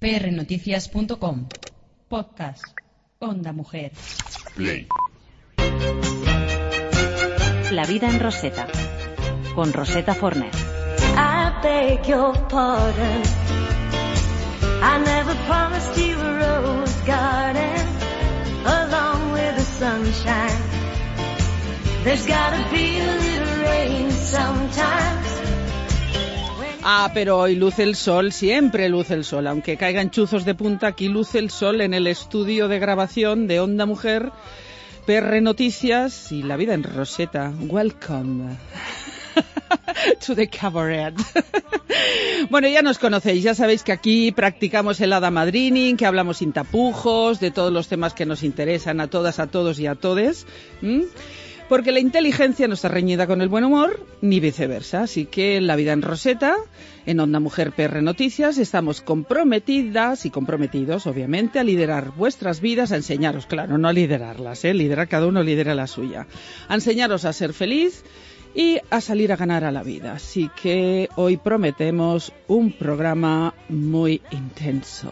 prnoticias.com. Podcast Onda Mujer. Play. La vida en Rosetta, con Rosetta Forner. I beg your pardon. I never promised you a rose garden along with the sunshine. There's gotta be a little rain sometimes. Pero hoy luce el sol, siempre luce el sol. Aunque caigan chuzos de punta, aquí luce el sol en el estudio de grabación de Onda Mujer, PR Noticias y La vida en Rosetta. Welcome to the cabaret. Bueno, ya nos conocéis, ya sabéis que aquí practicamos el hada madrining, que hablamos sin tapujos, de todos los temas que nos interesan a todas, a todos y a todes. Porque la inteligencia no está reñida con el buen humor, ni viceversa. Así que en La vida en Rosetta, en Onda Mujer PR Noticias, estamos comprometidas y comprometidos, obviamente, a liderar vuestras vidas, a enseñaros, claro, no a liderarlas, liderar, cada uno lidera la suya. A enseñaros a ser feliz y a salir a ganar a la vida. Así que hoy prometemos un programa muy intenso.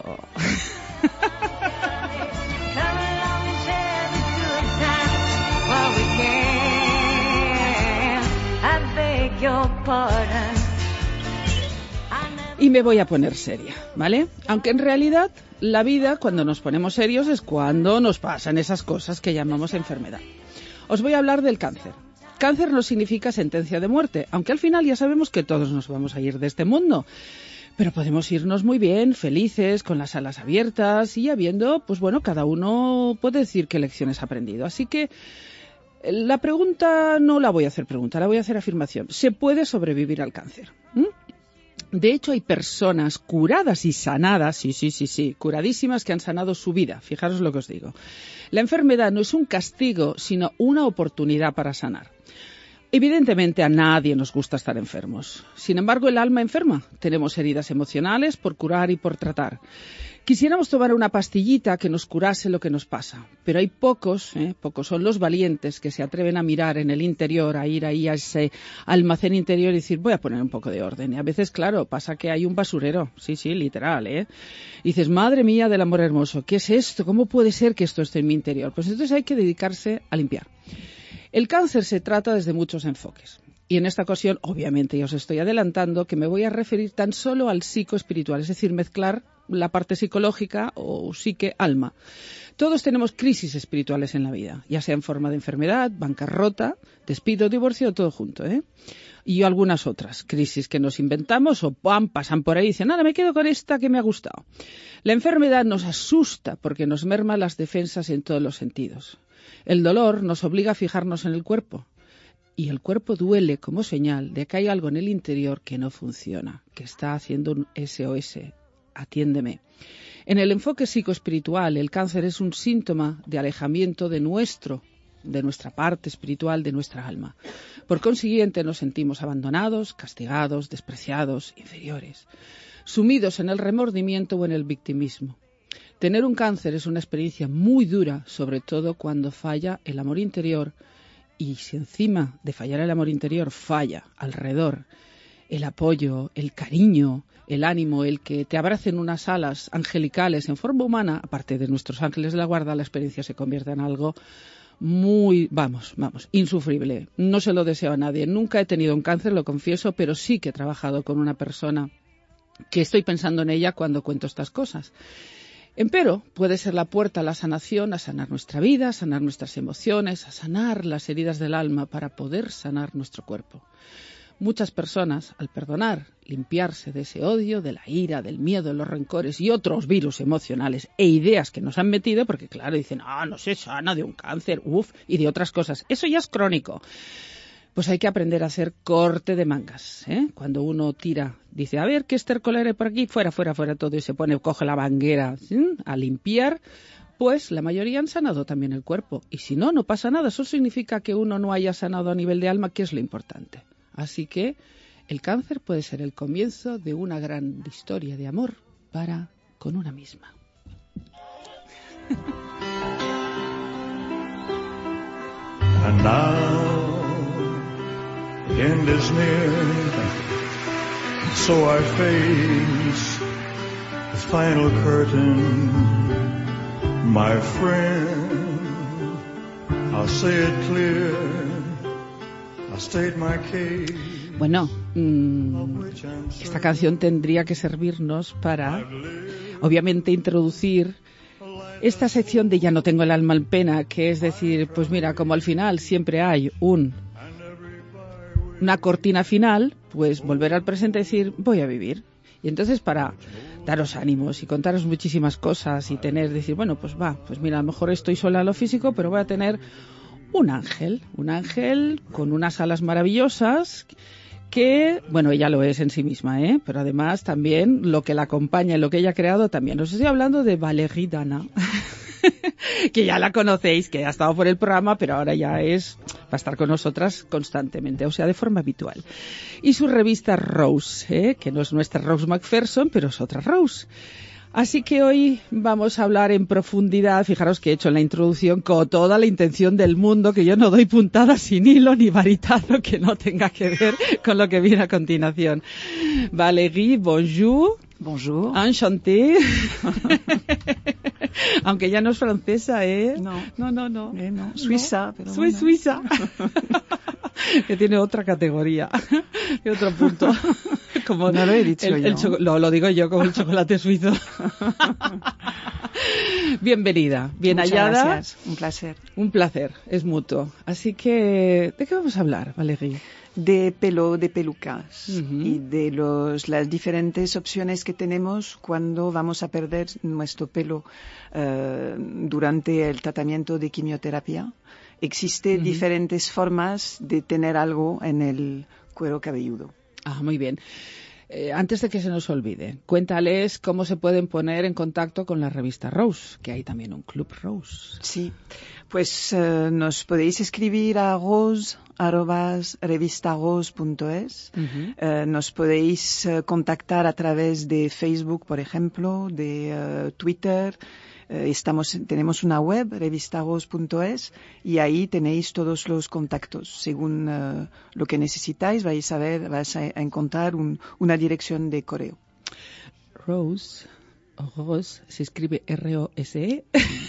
Y me voy a poner seria, ¿vale? Aunque en realidad la vida, cuando nos ponemos serios, es cuando nos pasan esas cosas que llamamos enfermedad. Os voy a hablar del cáncer. Cáncer no significa sentencia de muerte, aunque al final ya sabemos que todos nos vamos a ir de este mundo. Pero podemos irnos muy bien, felices, con las alas abiertas y habiendo, pues bueno, cada uno puede decir qué lecciones ha aprendido. Así que la pregunta no la voy a hacer pregunta, la voy a hacer afirmación. ¿Se puede sobrevivir al cáncer? De hecho, hay personas curadas y sanadas, sí, curadísimas, que han sanado su vida. Fijaros lo que os digo. La enfermedad no es un castigo, sino una oportunidad para sanar. Evidentemente a nadie nos gusta estar enfermos. Sin embargo, el alma enferma. Tenemos heridas emocionales por curar y por tratar. Quisiéramos tomar una pastillita que nos curase lo que nos pasa, pero hay pocos son los valientes que se atreven a mirar en el interior, a ir ahí a ese almacén interior y decir, voy a poner un poco de orden. Y a veces, claro, pasa que hay un basurero, sí, literal, Y dices, madre mía del amor hermoso, ¿qué es esto? ¿Cómo puede ser que esto esté en mi interior? Pues entonces hay que dedicarse a limpiar. El cáncer se trata desde muchos enfoques. Y en esta ocasión, obviamente, ya os estoy adelantando que me voy a referir tan solo al psicoespiritual, es decir, mezclar la parte psicológica o psique-alma. Todos tenemos crisis espirituales en la vida, ya sea en forma de enfermedad, bancarrota, despido, divorcio, todo junto, Y algunas otras crisis que nos inventamos o pasan por ahí y dicen, nada, me quedo con esta que me ha gustado. La enfermedad nos asusta porque nos merma las defensas en todos los sentidos. El dolor nos obliga a fijarnos en el cuerpo. Y el cuerpo duele como señal de que hay algo en el interior que no funciona, que está haciendo un SOS. Atiéndeme. En el enfoque psicoespiritual, el cáncer es un síntoma de alejamiento de nuestra parte espiritual, de nuestra alma. Por consiguiente, nos sentimos abandonados, castigados, despreciados, inferiores, sumidos en el remordimiento o en el victimismo. Tener un cáncer es una experiencia muy dura, sobre todo cuando falla el amor interior. Y si encima de fallar el amor interior falla alrededor el apoyo, el cariño, el ánimo, el que te abracen unas alas angelicales en forma humana, aparte de nuestros ángeles de la guarda, la experiencia se convierte en algo muy, insufrible. No se lo deseo a nadie. Nunca he tenido un cáncer, lo confieso, pero sí que he trabajado con una persona que estoy pensando en ella cuando cuento estas cosas. Empero puede ser la puerta a la sanación, a sanar nuestra vida, a sanar nuestras emociones, a sanar las heridas del alma para poder sanar nuestro cuerpo. Muchas personas, al perdonar, limpiarse de ese odio, de la ira, del miedo, de los rencores y otros virus emocionales e ideas que nos han metido, porque claro, dicen, no se sana de un cáncer, y de otras cosas. Eso ya es crónico. Pues hay que aprender a hacer corte de mangas, Cuando uno tira, dice, a ver, ¿qué estercolera hay por aquí? Fuera todo, y se coge la manguera a limpiar, pues la mayoría han sanado también el cuerpo. Y si no, no pasa nada. Eso significa que uno no haya sanado a nivel de alma, que es lo importante. Así que el cáncer puede ser el comienzo de una gran historia de amor para con una misma. And now end is near, so I face final curtain, my friend, I'll say it clear, I'll state my case. Bueno, esta canción tendría que servirnos para, obviamente, introducir esta sección de Ya no tengo el alma en pena, que es decir, pues mira, como al final siempre hay una cortina final, pues volver al presente y decir, voy a vivir. Y entonces para daros ánimos y contaros muchísimas cosas y decir, bueno, pues mira, a lo mejor estoy sola en lo físico, pero voy a tener un ángel con unas alas maravillosas que, bueno, ella lo es en sí misma, pero además también lo que la acompaña y lo que ella ha creado también. Os estoy hablando de Valérie Dana, que ya la conocéis, que ha estado por el programa, pero ahora ya va a estar con nosotras constantemente, o sea, de forma habitual. Y su revista Rose, que no es nuestra Rose McPherson, pero es otra Rose. Así que hoy vamos a hablar en profundidad, fijaros que he hecho en la introducción con toda la intención del mundo, que yo no doy puntada sin hilo ni varitazo que no tenga que ver con lo que viene a continuación. Valérie, bonjour. Bonjour. Enchanté. Aunque ya no es francesa, No. No. Suiza, pero Soy bueno. suiza. Que tiene otra categoría y otro punto. Como no lo he dicho yo. Lo digo yo, como el chocolate suizo. Bienvenida, bien Muchas hallada. Gracias, un placer. Un placer, es mutuo. Así que, ¿de qué vamos a hablar, Valérie? De pelo, de pelucas Uh-huh. y de las diferentes opciones que tenemos cuando vamos a perder nuestro pelo durante el tratamiento de quimioterapia. Existen Uh-huh. diferentes formas de tener algo en el cuero cabelludo. Ah, muy bien. Antes de que se nos olvide, cuéntales cómo se pueden poner en contacto con la revista Rose, que hay también un club Rose. Sí, pues nos podéis escribir a rose@revistarose.es. Uh-huh. Nos podéis contactar a través de Facebook, por ejemplo, de Twitter. Tenemos una web, revistarose.es, y ahí tenéis todos los contactos. Según lo que necesitáis, vais a encontrar una dirección de correo. Rose se escribe R-O-S-E.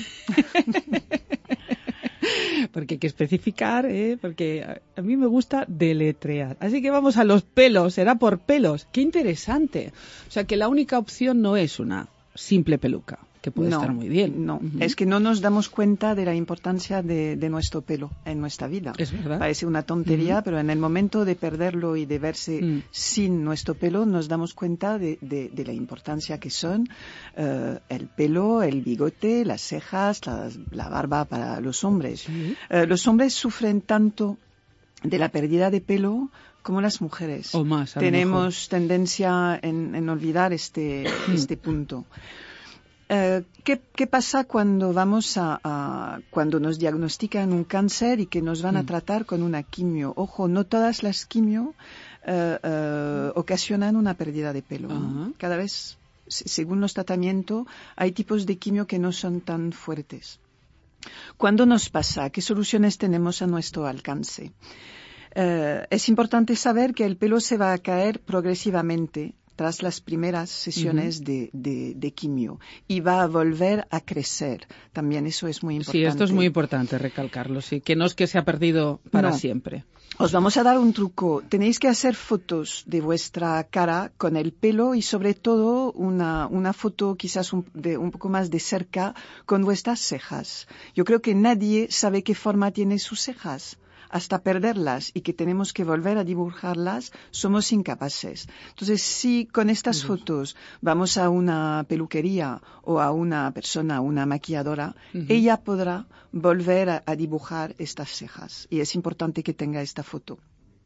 Porque hay que especificar, porque a mí me gusta deletrear. Así que vamos a los pelos, será por pelos. ¡Qué interesante! O sea que la única opción no es una simple peluca, que puede estar muy bien. No, Uh-huh. es que no nos damos cuenta de la importancia de nuestro pelo en nuestra vida. Es verdad. Parece una tontería, Uh-huh. pero en el momento de perderlo y de verse sin nuestro pelo, nos damos cuenta de la importancia que son el pelo, el bigote, las cejas, la barba para los hombres. Sí. Los hombres sufren tanto de la pérdida de pelo como las mujeres. O más, a lo Tenemos tendencia en olvidar este punto. ¿Qué pasa cuando cuando nos diagnostican un cáncer y que nos van a tratar con una quimio? Ojo, no todas las quimio ocasionan una pérdida de pelo. Uh-huh. Cada vez, según los tratamientos, hay tipos de quimio que no son tan fuertes. ¿Cuándo nos pasa? ¿Qué soluciones tenemos a nuestro alcance? Es importante saber que el pelo se va a caer progresivamente tras las primeras sesiones Uh-huh. de quimio y va a volver a crecer. También eso es muy importante. Sí, esto es muy importante recalcarlo, sí, que no es que se ha perdido para siempre. Os vamos a dar un truco. Tenéis que hacer fotos de vuestra cara con el pelo y sobre todo una foto quizás un poco más de cerca con vuestras cejas. Yo creo que nadie sabe qué forma tienen sus cejas. Hasta perderlas y que tenemos que volver a dibujarlas, somos incapaces. Entonces, si con estas fotos vamos a una peluquería o a una persona, una maquilladora, ella podrá volver a dibujar estas cejas. Y es importante que tenga esta foto.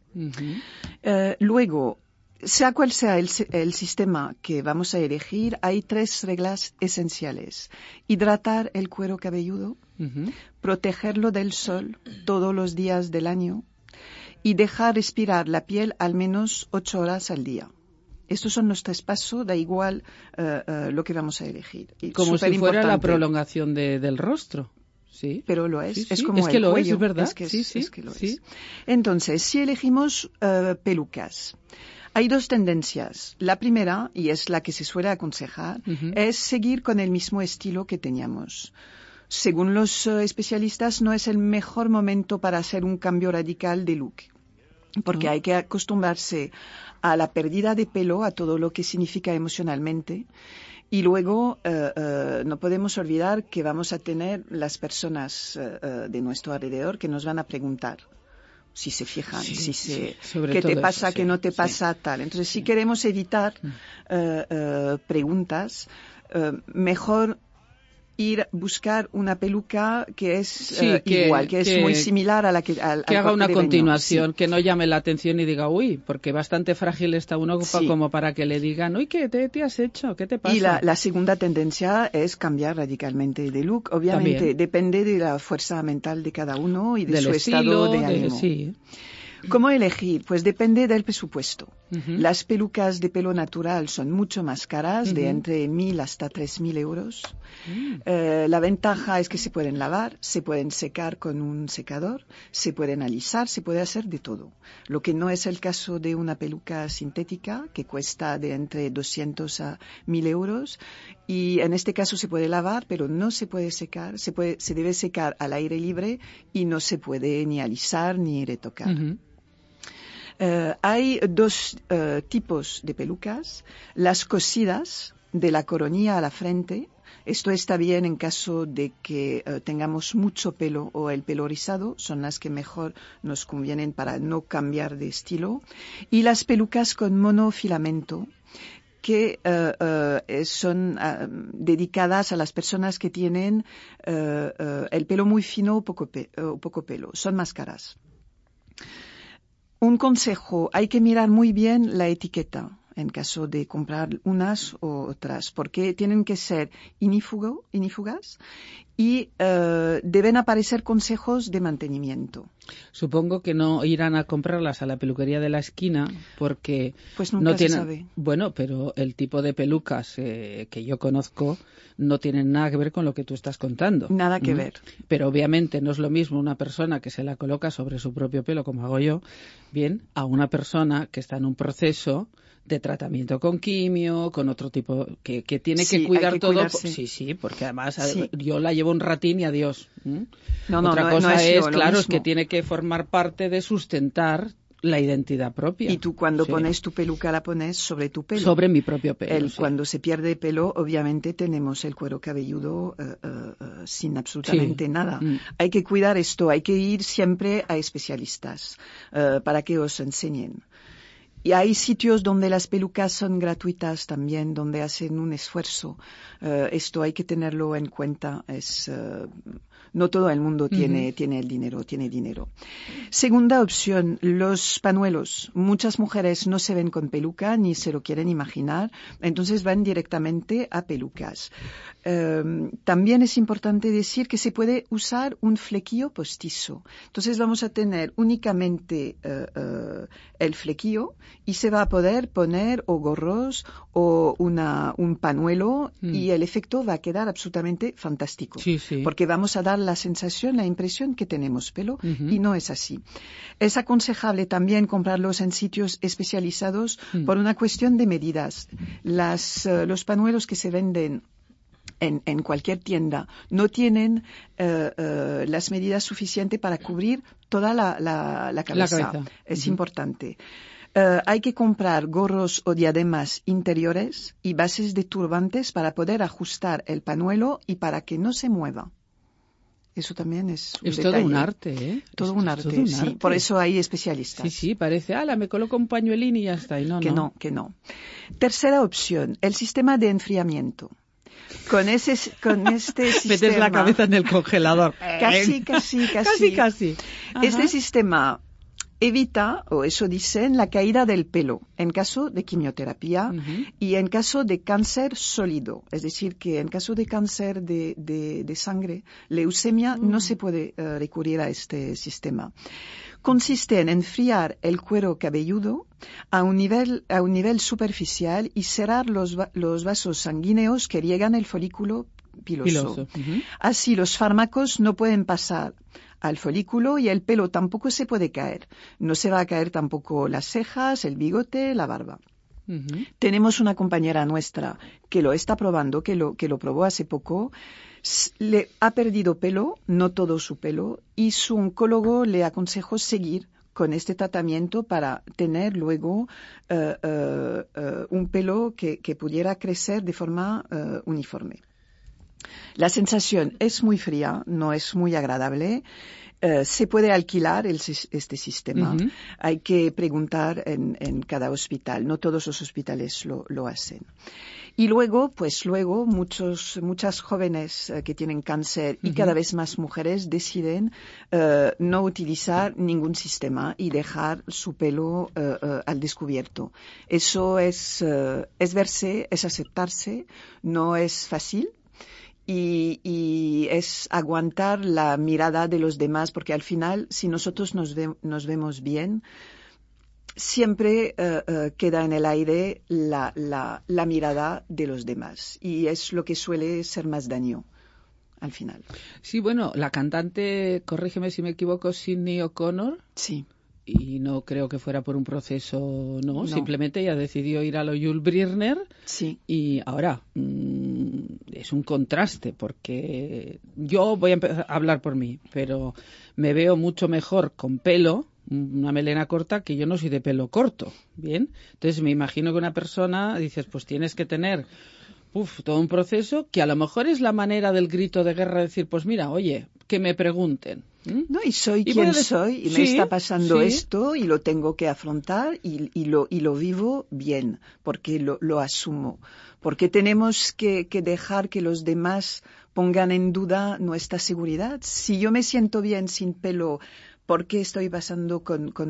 Luego, sea cual sea el sistema que vamos a elegir, hay 3 reglas esenciales. Hidratar el cuero cabelludo, protegerlo del sol todos los días del año y dejar respirar la piel al menos 8 horas al día. Estos son los 3 pasos, da igual lo que vamos a elegir. Y como si fuera la superimportante. prolongación del rostro. Sí. Pero lo es, Sí, sí. es como es que el lo cuello. es verdad. Es que sí. lo es. Entonces, si elegimos pelucas, Hay dos tendencias. La primera, y es la que se suele aconsejar, es seguir con el mismo estilo que teníamos. Según los especialistas, no es el mejor momento para hacer un cambio radical de look, porque hay que acostumbrarse a la pérdida de pelo, a todo lo que significa emocionalmente. Y luego no podemos olvidar que vamos a tener las personas de nuestro alrededor que nos van a preguntar si se fijan, qué te pasa, qué no te pasa, tal. Entonces, si queremos evitar preguntas, mejor ir a buscar una peluca que es igual, que es muy similar a la que al que haga una continuación, sí. Que no llame la atención y diga, uy, porque bastante frágil está uno como para que le digan, uy, ¿qué te has hecho? ¿Qué te pasa? Y la segunda tendencia es cambiar radicalmente de look. Obviamente también depende de la fuerza mental de cada uno y de del su estilo, estado de ánimo. Sí. ¿Cómo elegir? Pues depende del presupuesto. Las pelucas de pelo natural son mucho más caras, de entre 1.000 hasta 3.000 euros. La ventaja es que se pueden lavar, se pueden secar con un secador, se pueden alisar, se puede hacer de todo. Lo que no es el caso de una peluca sintética, que cuesta de entre 200 a 1.000 euros. Y en este caso se puede lavar, pero no se puede secar. Se debe secar al aire libre y no se puede ni alisar ni retocar. Hay dos tipos de pelucas. Las cosidas, de la coronilla a la frente. Esto está bien en caso de que tengamos mucho pelo o el pelo rizado. Son las que mejor nos convienen para no cambiar de estilo. Y las pelucas con monofilamento, que son dedicadas a las personas que tienen el pelo muy fino o poco pelo. Son más caras. Un consejo, hay que mirar muy bien la etiqueta en caso de comprar unas u otras, porque tienen que ser inífugas y deben aparecer consejos de mantenimiento. Supongo que no irán a comprarlas a la peluquería de la esquina porque pues nunca no tienen, se sabe. Bueno, pero el tipo de pelucas que yo conozco no tienen nada que ver con lo que tú estás contando. Nada que ver. Pero obviamente no es lo mismo una persona que se la coloca sobre su propio pelo, como hago yo, bien, a una persona que está en un proceso de tratamiento con quimio, con otro tipo, que tiene que cuidar todo. Cuidarse. Sí, porque además yo la llevo un ratín y adiós. Otra cosa es que tiene que formar parte de sustentar la identidad propia. Y tú cuando pones tu peluca la pones sobre tu pelo. Sobre mi propio pelo. Cuando se pierde pelo, obviamente tenemos el cuero cabelludo sin absolutamente nada. Hay que cuidar esto, hay que ir siempre a especialistas para que os enseñen. Y hay sitios donde las pelucas son gratuitas también, donde hacen un esfuerzo. Esto hay que tenerlo en cuenta. No todo el mundo tiene dinero. Segunda opción, los pañuelos. Muchas mujeres no se ven con peluca ni se lo quieren imaginar, entonces van directamente a pelucas. También es importante decir que se puede usar un flequillo postizo. Entonces vamos a tener únicamente el flequillo y se va a poder poner o gorros o un pañuelo y el efecto va a quedar absolutamente fantástico. Porque vamos a dar la sensación, la impresión que tenemos pelo y no es así. Es aconsejable también comprarlos en sitios especializados por una cuestión de medidas. Los pañuelos que se venden en cualquier tienda no tienen las medidas suficientes para cubrir toda la cabeza. Es importante. Hay que comprar gorros o diademas interiores y bases de turbantes para poder ajustar el pañuelo y para que no se mueva. Eso también es un detalle. Todo un arte, ¿eh? Todo un arte, sí. Por eso hay especialistas. Sí, parece, me coloco un pañuelín y ya está. Y que no. Tercera opción, el sistema de enfriamiento. Con este sistema... Metes la cabeza en el congelador. Casi. Este sistema evita, o eso dicen, la caída del pelo en caso de quimioterapia y en caso de cáncer sólido. Es decir, que en caso de cáncer de sangre, leucemia, no se puede recurrir a este sistema. Consiste en enfriar el cuero cabelludo a un nivel superficial y cerrar los vasos sanguíneos que riegan el folículo piloso. Así los fármacos no pueden pasar al folículo y el pelo tampoco se puede caer. No se va a caer tampoco las cejas, el bigote, la barba. Ujú. Tenemos una compañera nuestra que lo está probando, que lo probó hace poco. Le ha perdido pelo, no todo su pelo, y su oncólogo le aconsejó seguir con este tratamiento para tener luego un pelo que pudiera crecer de forma uniforme. La sensación es muy fría, no es muy agradable. Se puede alquilar este sistema. Uh-huh. Hay que preguntar en cada hospital. No todos los hospitales lo hacen. Y luego muchas jóvenes que tienen cáncer y cada vez más mujeres deciden no utilizar ningún sistema y dejar su pelo al descubierto. Eso es verse, es aceptarse, no es fácil. Y es aguantar la mirada de los demás, porque al final, si nosotros nos vemos bien, siempre queda en el aire la mirada de los demás. Y es lo que suele ser más daño al final. Sí, bueno, la cantante, corrígeme si me equivoco, Sinéad O'Connor. Sí. Y no creo que fuera por un proceso, no. Simplemente ella decidió ir a lo Yul Brynner. Sí. Y ahora es un contraste, porque yo voy a empezar a hablar por mí, pero me veo mucho mejor con pelo, una melena corta, que yo no soy de pelo corto, ¿bien? Entonces me imagino que una persona, dices, pues tienes que tener todo un proceso que a lo mejor es la manera del grito de guerra, decir, pues mira, oye, que me pregunten. No, y soy quien soy, y me está pasando esto, y lo tengo que afrontar, y lo vivo bien, porque lo asumo. Porque tenemos que dejar que los demás pongan en duda nuestra seguridad. Si yo me siento bien sin pelo, ¿por qué estoy pasando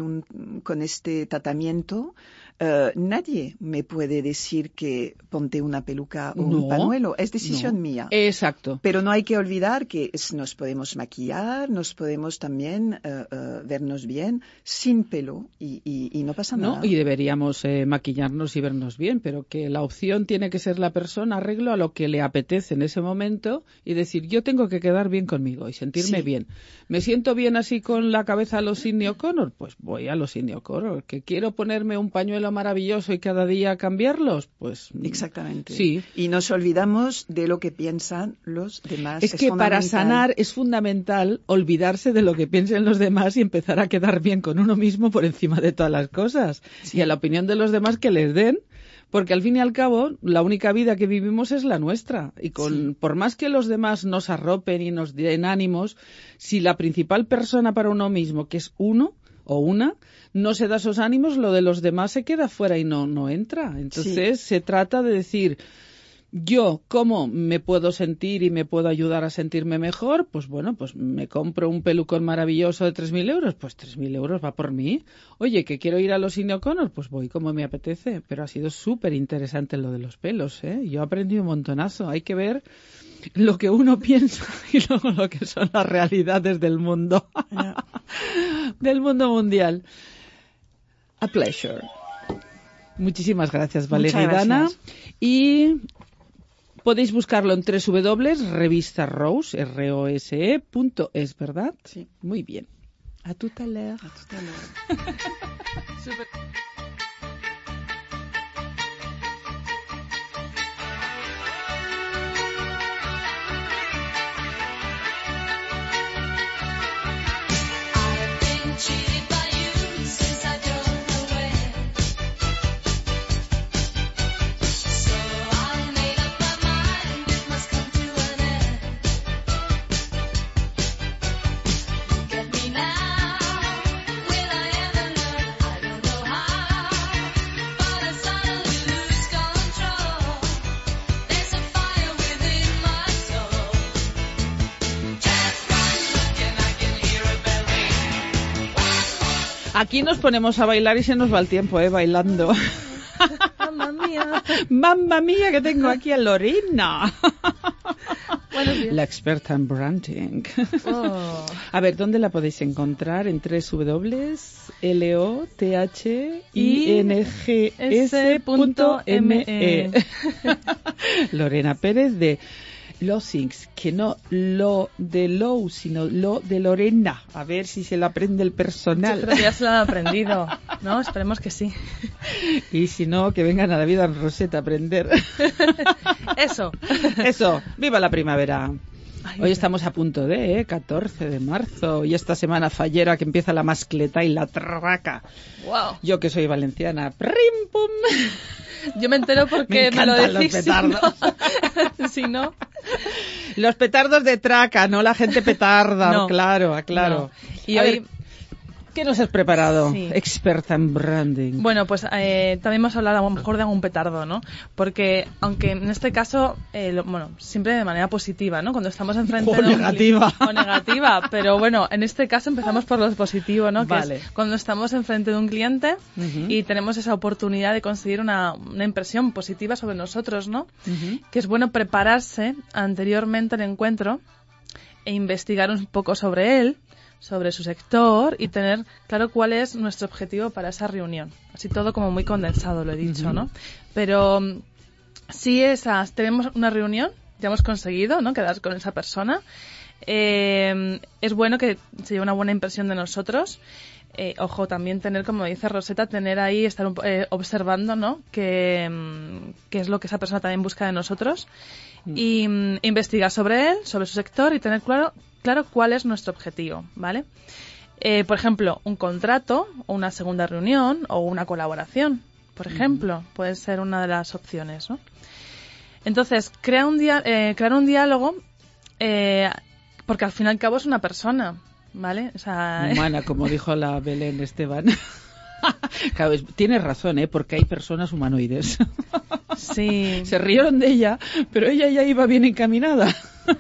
con este tratamiento? Nadie me puede decir que ponte una peluca o un pañuelo. Es decisión mía. Exacto. Pero no hay que olvidar que nos podemos maquillar, nos podemos también vernos bien sin pelo y no pasa nada. No, y deberíamos maquillarnos y vernos bien, pero que la opción tiene que ser la persona, arreglo a lo que le apetece en ese momento y decir, yo tengo que quedar bien conmigo y sentirme bien. ¿Me siento bien así con la cabeza a los Sinéad O'Connor? Pues voy a los Sinéad O'Connor. ¿Que quiero ponerme un pañuelo maravilloso y cada día cambiarlos? Pues exactamente. Sí. Y nos olvidamos de lo que piensan los demás. Es que para sanar es fundamental olvidarse de lo que piensen los demás y empezar a quedar bien con uno mismo por encima de todas las cosas. Sí. Y a la opinión de los demás que les den, porque al fin y al cabo la única vida que vivimos es la nuestra. Y por más que los demás nos arropen y nos den ánimos, si la principal persona para uno mismo, que es uno o una, no se da esos ánimos, lo de los demás se queda fuera y no entra. Entonces se trata de decir, yo, ¿cómo me puedo sentir y me puedo ayudar a sentirme mejor? Pues bueno, pues me compro un pelucón maravilloso de 3.000 euros, pues 3.000 euros va por mí. Oye, que quiero ir a los Sinéad O'Connor, pues voy como me apetece. Pero ha sido súper interesante lo de los pelos, ¿eh? Yo aprendí un montonazo. Hay que ver lo que uno piensa y luego lo que son las realidades del mundo, del mundo mundial. A pleasure. Muchísimas gracias, Valeria y Dana. Y podéis buscarlo en www.revistarose, ROSE.es, ¿verdad? Sí. Muy bien. A tout à l'heure. A tout à l'heure. Super. Aquí nos ponemos a bailar y se nos va el tiempo, bailando. Mamma mía. Mamma mía, que tengo aquí a Lorena. La experta en branding. Oh. A ver, ¿dónde la podéis encontrar? En www.lothings.me. Lorena Pérez de Lossings, que no lo de Low, sino lo de Lorena. A ver si se lo aprende el personal. Yo creo que ya se lo han aprendido, ¿no? Esperemos que sí. Y si no, que vengan a la vida en Rosetta a aprender. Eso. Eso, viva la primavera. Ay, Hoy estamos a punto de 14 de marzo y esta semana fallera que empieza la mascleta y la traca. Wow. Yo que soy valenciana, ¡prim, pum! Yo me entero porque me lo encantan decís. los petardos. Si no... Los petardos de traca, no la gente petarda, No. claro. No. Y A hoy... ver, ¿qué nos has preparado? Sí. Experta en branding. Bueno, pues también hemos hablado a lo mejor de algún petardo, ¿no? Porque, aunque en este caso, siempre de manera positiva, ¿no? Cuando estamos enfrente O de un negativa. o negativa, pero bueno, en este caso empezamos por lo positivo, ¿no? Que Vale. es cuando estamos enfrente de un cliente Ujú. y tenemos esa oportunidad de conseguir una impresión positiva sobre nosotros, ¿no? Ujú. Que es bueno prepararse anteriormente al encuentro e investigar un poco sobre él, sobre su sector y tener claro cuál es nuestro objetivo para esa reunión. Así todo como muy condensado, lo he dicho, Ujú. ¿no? Pero si tenemos una reunión, ya hemos conseguido, ¿no? Quedar con esa persona. Es bueno que se lleve una buena impresión de nosotros. Ojo, también tener, como dice Rosetta, tener ahí, estar observando, ¿no? Qué es lo que esa persona también busca de nosotros. Y investigar sobre él, sobre su sector y tener claro cuál es nuestro objetivo, ¿vale? Por ejemplo, un contrato o una segunda reunión o una colaboración, por ejemplo, puede ser una de las opciones, ¿no? Entonces, crear un diálogo, porque al fin y al cabo es una persona, ¿vale? O sea, Humana, como dijo la Belén Esteban. Claro, tienes razón, porque hay personas humanoides. sí. Se rieron de ella, pero ella ya iba bien encaminada.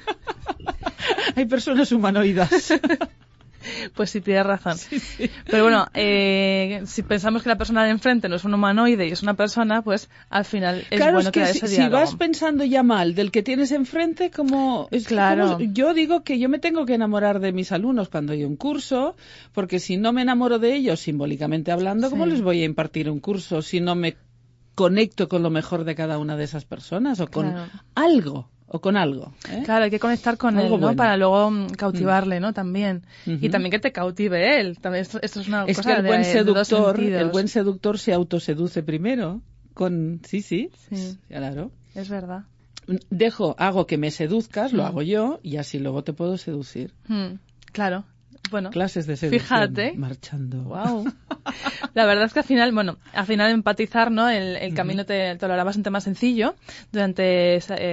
Hay personas humanoidas. Pues sí, tienes razón. Sí. Pero bueno, si pensamos que la persona de enfrente no es un humanoide y es una persona, pues al final es Claro, bueno es que crear ese diálogo. si vas pensando ya mal del que tienes enfrente, Claro. yo digo que yo me tengo que enamorar de mis alumnos cuando hay un curso, porque si no me enamoro de ellos, simbólicamente hablando, ¿cómo Sí. les voy a impartir un curso si no me conecto con lo mejor de cada una de esas personas o con Claro. algo? O con algo. Claro, hay que conectar con Algo él, ¿no? bueno. Para luego cautivarle, ¿no? También. Ujú. Y también que te cautive él. También esto es una Es cosa que el buen de dos seductor, sentidos. se autoseduce primero. Sí, Sí. claro. Es verdad. Hago que me seduzcas, lo hago yo, y así luego te puedo seducir. Claro. Bueno. Clases de seducción. Fíjate. Marchando. Wow. La verdad es que al final empatizar, ¿no? El camino te lo hará bastante más sencillo durante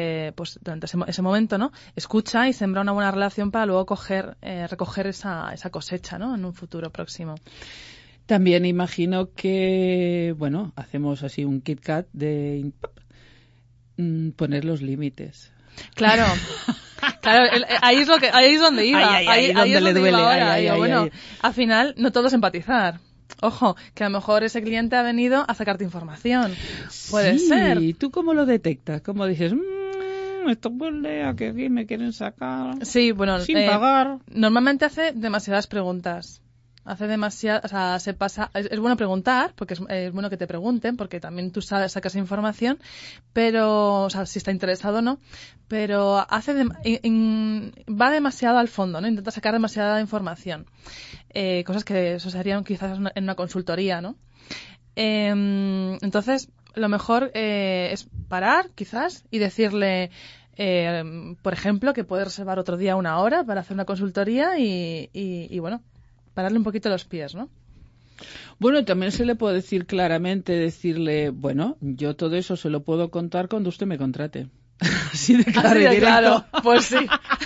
ese momento, ¿no? Escucha y sembra una buena relación para luego recoger esa cosecha, ¿no? En un futuro próximo. También imagino que, hacemos así un Kit Kat de poner los límites. Claro. Claro, ahí es donde iba. Ahí es donde le duele. Ahora. Al final, no todo es empatizar. Ojo, que a lo mejor ese cliente ha venido a sacarte información. Puede ser. ¿Y tú cómo lo detectas? ¿Cómo dices, esto huele a que aquí me quieren sacar Sí, bueno, sin pagar? Normalmente hace demasiadas preguntas. Se pasa. Es bueno preguntar, porque es bueno que te pregunten, porque también tú sacas información, pero, o sea, si está interesado o no, pero va demasiado al fondo, ¿no? Intenta sacar demasiada información. Cosas que eso serían quizás en una consultoría, ¿no? Entonces, lo mejor es parar, quizás, y decirle, por ejemplo, que puede reservar otro día 1 hora para hacer una consultoría y bueno, pararle un poquito los pies, ¿no? Bueno, también se le puede decirle, yo todo eso se lo puedo contar cuando usted me contrate. Así de claro y directo. Claro, pues sí.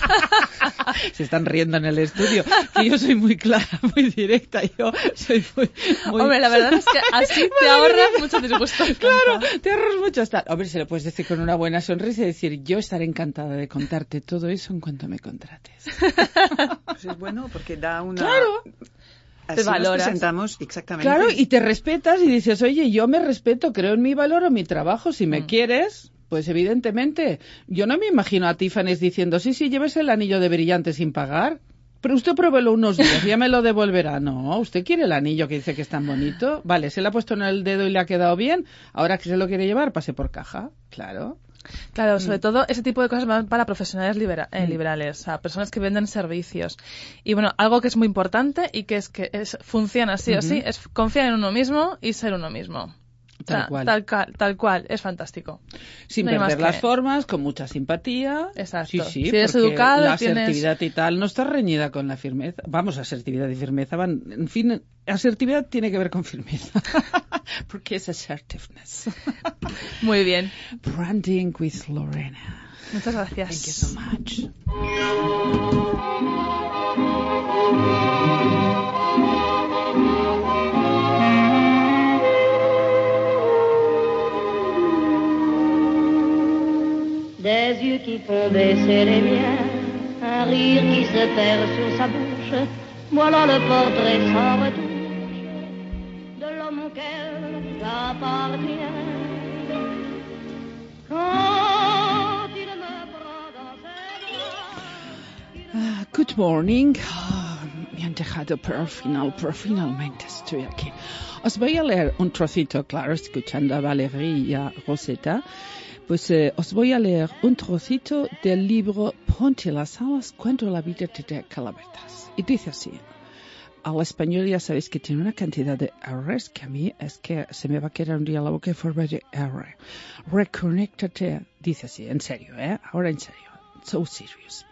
Se están riendo en el estudio, que yo soy muy clara, muy directa, yo soy muy... Hombre, la verdad es que así te ahorras mucho disgusto. Claro, te ahorras mucho estar. Hombre, se lo puedes decir con una buena sonrisa y decir, yo estaré encantada de contarte todo eso en cuanto me contrates. Pues es bueno porque da una... Claro. Así Te valoras. nos presentamos exactamente. Claro, y te respetas y dices, oye, yo me respeto, creo en mi valor o mi trabajo, si me quieres... Pues evidentemente, yo no me imagino a Tiffany's diciendo, sí, llévese el anillo de brillante sin pagar. Pero usted pruébelo unos días, ya me lo devolverá. No, usted quiere el anillo que dice que es tan bonito. Vale, se le ha puesto en el dedo y le ha quedado bien. Ahora que se lo quiere llevar, pase por caja. Claro. Claro, sobre todo ese tipo de cosas van para profesionales liberales, o sea, personas que venden servicios. Y bueno, algo que es muy importante y que funciona sí o sí, es confiar en uno mismo y ser uno mismo. Tal cual, es fantástico. Sin perder las formas, con mucha simpatía. Exacto. Sí, si eres educado, la asertividad y tal no está reñida con la firmeza. Vamos, asertividad y firmeza van... En fin, asertividad tiene que ver con firmeza. Porque es assertiveness. Muy bien. Branding with Lorena. Muchas gracias. Thank you so much. Des yeux qui font baisser les miens, un rire qui se perd sur sa bouche, voilà le portrait sans retouche de l'homme auquel j'appartiens. Quand il me prend dans ses bras... Good morning. Me han dejado pero finalmente estoy aquí. Os voy a leer un trocito, claro, escuchando a Valérie y a Rosetta. Pues os voy a leer un trocito del libro Ponte las alas cuando la vida te dé calabazas. Y dice así. Al español ya sabéis que tiene una cantidad de R's que a mí es que se me va a quedar un día la boca en forma de R. Reconéctate. Dice así, en serio, ahora en serio. So serious.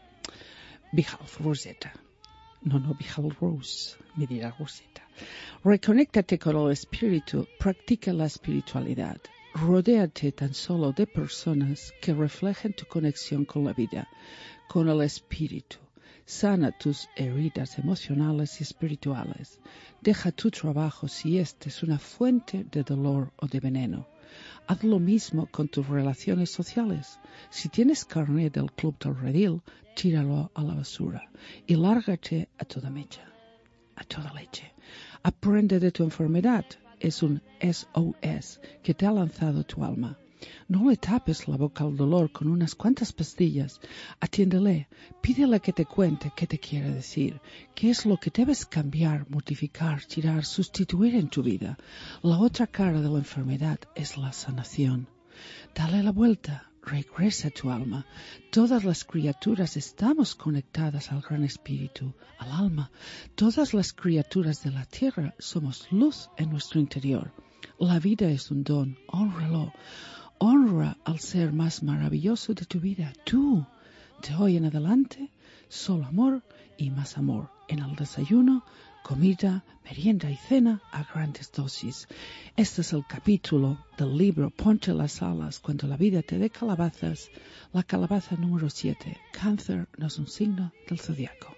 Behalf Rosetta. No, Behalf Rose. Me dirá Rosetta. Reconéctate con el espíritu. Practica la espiritualidad. Rodéate tan solo de personas que reflejen tu conexión con la vida, con el espíritu. Sana tus heridas emocionales y espirituales. Deja tu trabajo si este es una fuente de dolor o de veneno. Haz lo mismo con tus relaciones sociales. Si tienes carnet del Club del Redil, tíralo a la basura y lárgate a toda mecha, a toda leche. Aprende de tu enfermedad. Es un SOS que te ha lanzado tu alma. No le tapes la boca al dolor con unas cuantas pastillas. Atiéndele, pídele que te cuente qué te quiere decir, qué es lo que debes cambiar, modificar, tirar, sustituir en tu vida. La otra cara de la enfermedad es la sanación. Dale la vuelta. Regresa tu alma. Todas las criaturas estamos conectadas al Gran Espíritu, al alma. Todas las criaturas de la tierra somos luz en nuestro interior. La vida es un don. Hónralo. Honra al ser más maravilloso de tu vida, tú. De hoy en adelante, solo amor y más amor. En el desayuno, comida, merienda y cena a grandes dosis. Este es el capítulo del libro Ponte las alas cuando la vida te dé calabazas. La calabaza número 7. Cáncer no es un signo del zodiaco.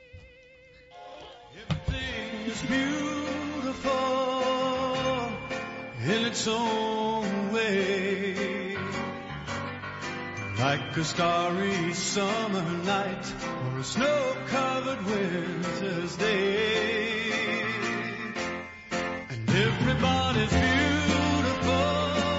In its own way, like a starry summer night or a snow-covered winter's day, and everybody's beautiful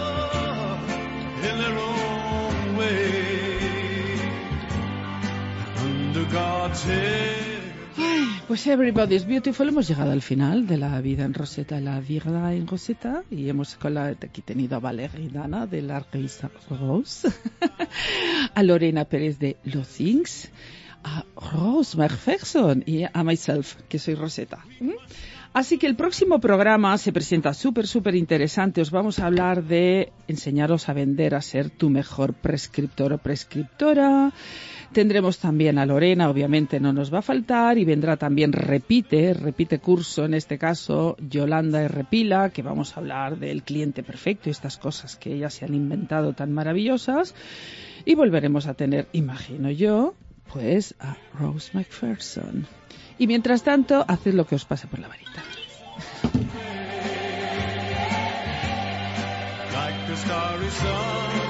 in their own way, under God's head. Pues Everybody's Beautiful, hemos llegado al final de La vida en Rosetta, La vida en Rosetta, y hemos aquí tenido a Valérie y Dana de la revista Rose, a Lorena Pérez de Lo Things, a Rose McPherson y a myself, que soy Rosetta. Así que el próximo programa se presenta súper interesante. Os vamos a hablar de enseñaros a vender, a ser tu mejor prescriptor o prescriptora. Tendremos también a Lorena, obviamente no nos va a faltar, y vendrá también repite curso, en este caso Yolanda Errepila, que vamos a hablar del cliente perfecto y estas cosas que ellas se han inventado tan maravillosas. Y volveremos a tener, imagino yo, pues a Rose McPherson. Y mientras tanto, haced lo que os pase por la varita. Like the starry sun.